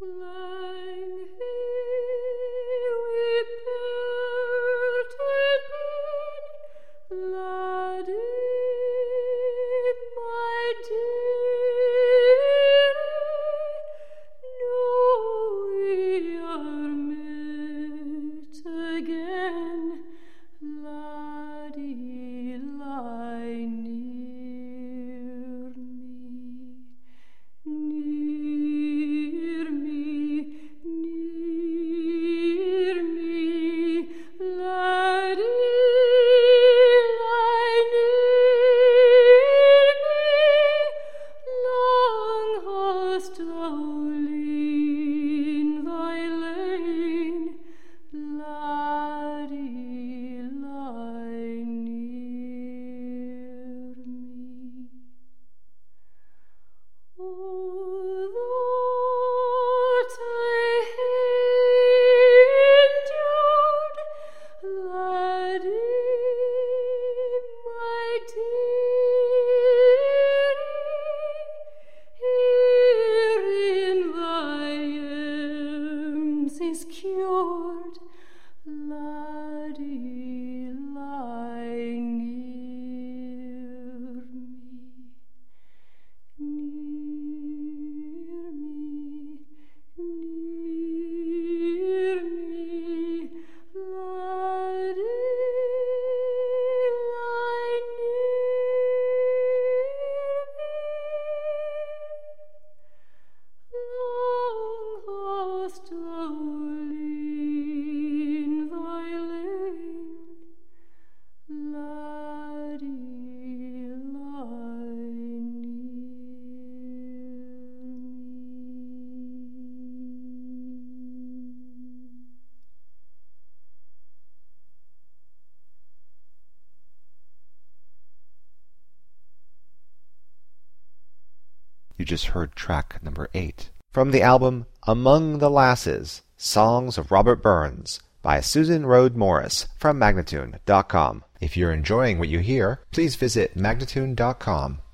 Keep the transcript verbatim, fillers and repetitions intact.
You just heard track number eight from the album Among the Lasses, Songs of Robert Burns by Susan Rhodes Morris from Magnatune dot com. If you're enjoying what you hear, please visit Magnatune dot com